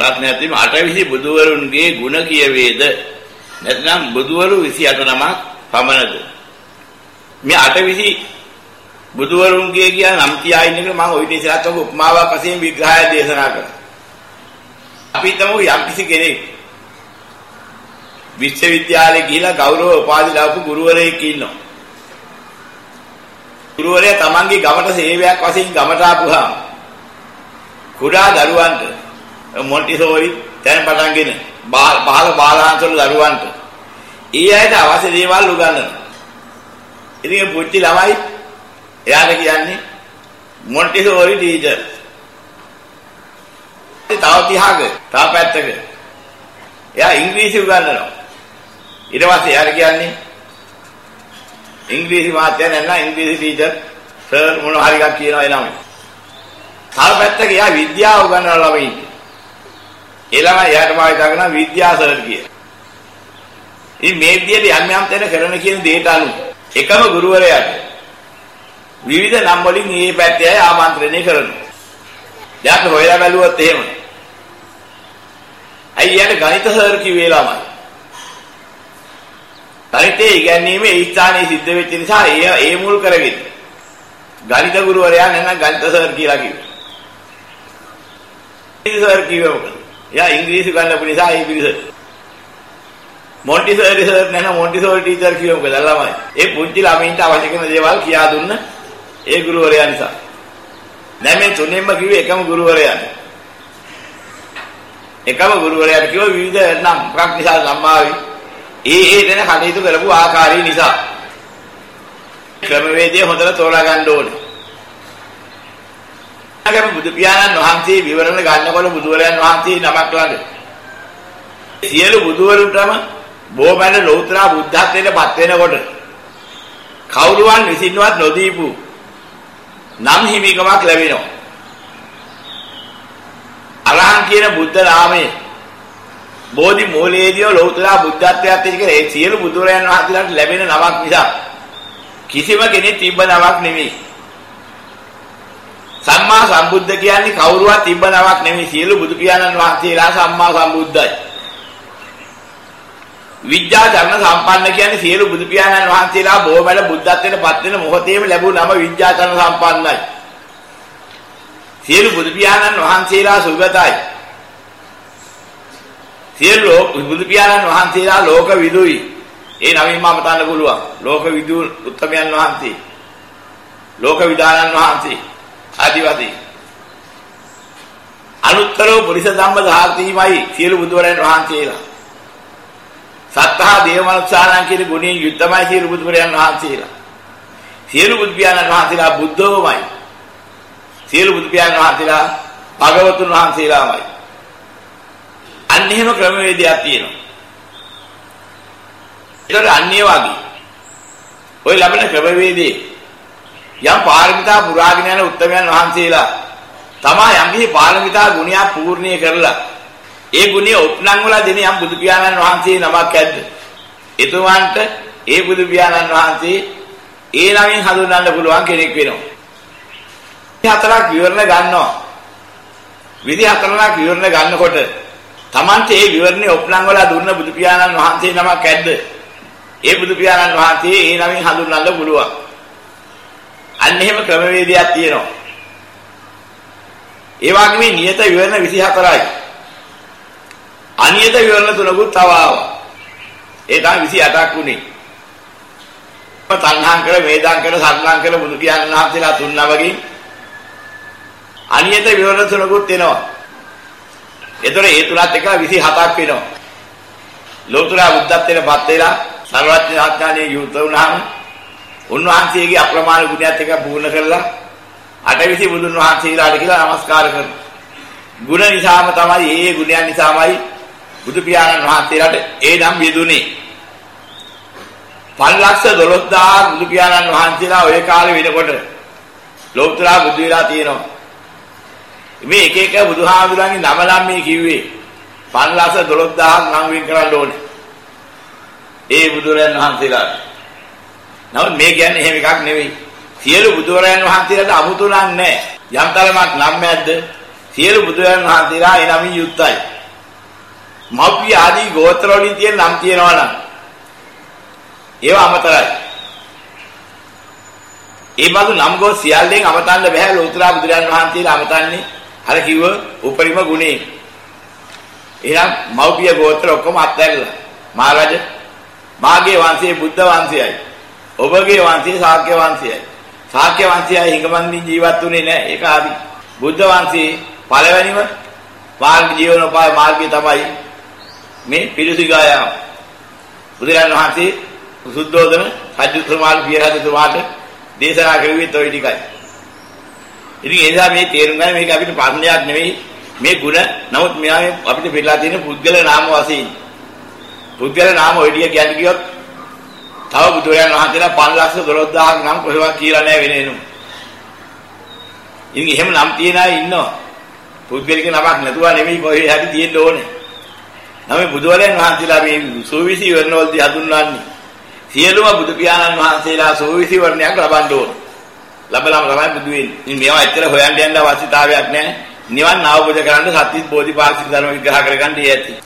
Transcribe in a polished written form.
ප්‍රශ්නයක් තියෙනවා. අටවිසි බුදුවරුන්ගේ ගුණ කියවේද? නැත්නම් බුදුවරු 28 නමක් පමණද? මේ අටවිසි බුදුවරුන්ගේ කියන නම් තියා ඉන්න එක මම ඔය විදිහට ඉස්සරහට උපමාවක් වශයෙන් විග්‍රහය දේශනා කරා. අපි තමු යම්කිසි කෙනෙක් විශ්වවිද්‍යාලේ ගිහිලා ගෞරව උපාධි ලැබපු ගුරුවරයෙක් ඉන්නවා. ගුරුවරයා තමන්ගේ ගමට සේවයක් වශයෙන් ගමට ආපුවාම කුඩා දරුවන්ට මොන්ටිසෝරි දැන් පටන්ගෙන පහළ බාලාංශවල දරුවන්ට ඊ ඇයිද අවශ්‍ය දේවල් උගන්වනවා. ඉතින් පුංචි ළමයි එයාට කියන්නේ මොන්ටිසෝරි ටීචර්. තව 30ක තව පැත්තක එයා ඉංග්‍රීසි උගන්වනවා. ඊට පස්සේ එයාට කියන්නේ ඉංග්‍රීසි මාත්‍ය නැත්නම් ඉංග්‍රීසි ටීචර් සර් මොනවා හරි එකක් කියනවා එනම. තව පැත්තක එයා විද්‍යාව උගන්වන ළමයි. ඒ ළමයි එයාට මායි දාගෙන විද්‍යා සර් කියන. ඉතින් මේ විදිහට යම් යම් තැන කරන කියන දේට අනුව එකම ගුරුවරයාට විවිධ නම් වලින් මේ පැත්තේ අය ආමන්ත්‍රණය කරනවා. දැන් හොයලා බැලුවොත් එහෙම. අයියාට ගණිත සර් කිව්වේ ළමයි. ගණිතේ ඉගෙනීමේ ඒ ස්ථානයේ සිද්ධ වෙච්ච නිසා ඒ මුල් කරගෙන ගණිත ගුරුවරයා නැත්නම් ගණිත සර් කියලා කිව්වා. ඒ සර් කිව්වේ මොකද? එයා ඉංග්‍රීසි ගන්නපු නිසා ඒ පිළිස. මොන්ටිසෝරි සර් නැත්නම් මොන්ටිසෝරි ටීචර් කිව්වේ මොකද ළමයි? ඒ පුංචි ළමයින්ට අවශ්‍ය කරන දේවල් කියා දුන්න ඒ ගුරුවරයා නිසා. දැන් මේ තුනෙන්ම කිව්වේ එකම ගුරුවරයාට. එකම ගුරුවරයාට කිව්ව විවිධ නම් මොකක් නිසා නම් ආවේ? ඒ දෙන කටයුතු කරපු ආකාරය නිසා. ක්‍රමවේදය හොඳට තෝරා ගන්න ඕනේ. අගම බුදු පියාණන් වහන්සේ විවරණ ගන්නකොට බුදුවරයන් වහන්සේ නමක් ළඟ සියලු බුදුවරුන්ටම බොහොමද ලෞතර බුද්ධත්වයට පත් වෙනකොට කවුරුවන් විසින්වත් නොදීපු නම් හිමිකමක් ලැබෙනවා. අරහන් කියන බුද්ධ නාමය බෝධි මූලයේදී ලෞතර බුද්ධත්වයට එක්ක ඒ සියලු බුදුරයන් වහන්සේලාට ලැබෙන නමක් නිසා කිසිම කෙනෙක් තිබ්බ නමක් නෙමෙයි. සම්මා සම්බුද්ධ කියන්නේ කවුරුවත් තිබ්බ නමක් නෙමෙයි. සියලු බුදු පියාණන් වහන්සේලා සම්මා සම්බුද්ධයි. විද්‍යාචරණ සම්පන්න කියන්නේ සියලු බුදු පියාණන් වහන්සේලා බොහොමද බුද්ධත්වයට පත් වෙන මොහොතේම ලැබුණ නම විද්‍යාචරණ සම්පන්නයි. සියලු බුදු පියාණන් වහන්සේලා සුගතයි. සියලු බුදු පියාණන් වහන්සේලා ලෝක විදුයි. ඒ නමින් මම තන්න පුළුවන්. ලෝක විදු උත්තමයන් වහන්සේ. ලෝක විදානන් වහන්සේ. ආදිවාසී. අනුත්තරෝ පුරිස ධම්ම ධාර්තීමයි සියලු බුදුවරයන් වහන්සේලා. සත්තා දේවමනුස්සාරණ කියන ගුණයෙන් යුක්තමයි සියලු බුදුවරයන් වහන්සේලා. සියලු බුදු පියාණන් වහන්සේලා බුද්ධෝමයි. සියලු බුදු පියාණන් වහන්සේලා භගවතුන් වහන්සේලාමයි. අන්න එහෙම ක්‍රමවේදයක් තියෙනවා. ඒකට අන්නේ වගේ ඔය ලැබෙන ක්‍රමවේදේ යම් පාරමිතා පුරාගෙන යන උත්තමයන් වහන්සේලා තමයි යම්කිසි පාරමිතා ගුණයක් පූර්ණිය කරලා ඒ ගුණය උපනං වල දෙන යම් බුදු පියාණන් වහන්සේ නමක් ඇද්ද? එතුමන්ට ඒ බුදු පියාණන් වහන්සේ ඒ නමින් හඳුන්වන්න පුළුවන් කෙනෙක් වෙනවා. 24ක් විවරණ ගන්නවා. 24ක් විවරණ ගන්නකොට තමන්ට ඒ විවරණේ උපනං වල දුන්න බුදු පියාණන් වහන්සේ නමක් ඇද්ද? ඒ බුදු පියාණන් වහන්සේ ඒ නමින් හඳුන්වන්න පුළුවන්. අන්න එහෙම ක්‍රමවේදයක් තියෙනවා. ඒ වගේම නියත විවරණ 24යි. අනියත විවරණ තුනකුත් තව ආවා. ඒ තමයි 28ක් උනේ. තණ්හාංකර, වේදාංකර, සරණාංකර බුදු පියාණන් වහන්සේලා තුන් නමකින් අනියත විවරණ තුනකුත් එනවා. ඒතර ඒ තුනත් එක 27ක් වෙනවා. ලෝතර බුද්ධත්වයට පත් වෙලා සර්වඥ ඥානයේ යුත වුණාම උන්වහන්සේගේ අප්‍රමාණ ගුණයත් එක පූර්ණ කරලා අටවිසි බුදුන් වහන්සේලාට කියලා নমස්කාර කරනවා. ගුණ නිසාම තමයි ඒ ගුණයන් නිසාමයි බුදු පියාණන් වහන්සේලාට ඒ නම් යෙදුනේ. 512000 බුදු පියාණන් වහන්සේලා ওই කාලේ වෙනකොට ලෝතර බුදු වෙලා තියෙනවා. මේ එක එක බුදුහාමුදුරන්ගේ නම නම් මේ කිව්වේ 512000 නම් වෙන් කරන්න ඕනේ. ඒ බුදුරයන් වහන්සේලාට. නමුත් මේ කියන්නේ එහෙම එකක් නෙවෙයි. සියලු බුදුරයන් වහන්සේලාට 아무තු නම් නැහැ. යම් තරමක් නම් නැද්ද? සියලු බුදුරජාණන් වහන්සේලා ඒ නමින් යුක්තයි. මෞපිය ආදී ගෝත්‍ර වලින් තියෙන නම් තියෙනවා නම් ඒවා අමතරයි. ඒ බඳු නම් ගෝ සියල්ලෙන් අමතන්න බෑ ලෝතර බුදුරජාණන් වහන්සේලා අමතන්නේ අර කිව්ව උපරිම ගුණේ. එහෙනම් මෞපිය ගෝත්‍ර ඔක්කොම අත්හැරලා මහරජ මාගේ වංශයේ බුද්ධ වංශයයි. ඔබගේ වංශයේ ශාක්‍ය වංශයයි. ශාක්‍ය වංශයයි හිඟමන්දී ජීවත් වුණේ නැහැ. ඒක ආදි. බුද්ධ වංශයේ පළවෙනිම මාර්ග ජීවනෝපාය මාර්ගය තමයි මේ පිළිසිගායම. බුදුරජාණන් වහන්සේ සුද්ධෝදන රජතුමාට පිය රජතුමාට දේශනා කරුවේ toy ටිකයි. ඉතින් ඒ නිසා මේ තේරුම් ගන්න මේක අපිට ප්‍රශ්නයක් නෙවෙයි මේ ಗುಣ. නමුත් මෙයා අපිට පිළිලා තියෙන පුද්ගල නාම වශයෙන්. පුද්ගල නාම ඔය ටික කියන්නේ කිව්වොත් තව බුදුරජාණන් වහන්සේලා 512000ක් නම් කොහෙවත් කියලා නැහැ වෙනේනු. ඉතින් එහෙම නම් තියන අය ඉන්නවා. පුද්ගලික නමක් නැතුව නෙවෙයි කොහේ හරි තියෙන්න ඕනේ. නම් බුදුරජාණන් වහන්සේලා මේ සෝවිසි වර්ණවලදී හඳුන්වන්නේ. සියලුම බුදු පියාණන් වහන්සේලා සෝවිසි වර්ණයක් ලබන්න ඕන. ලැබලාම තමයි බුදු වෙන්නේ. ඉතින් මේවා ඇත්තට හොයන්න යන්න අවශ්‍යතාවයක් නැහැ. නිවන් අවබෝධ කරගන්න සත්‍විස් බෝධිපාක්ෂික ධර්ම විග්‍රහ කරගන්න ඇති.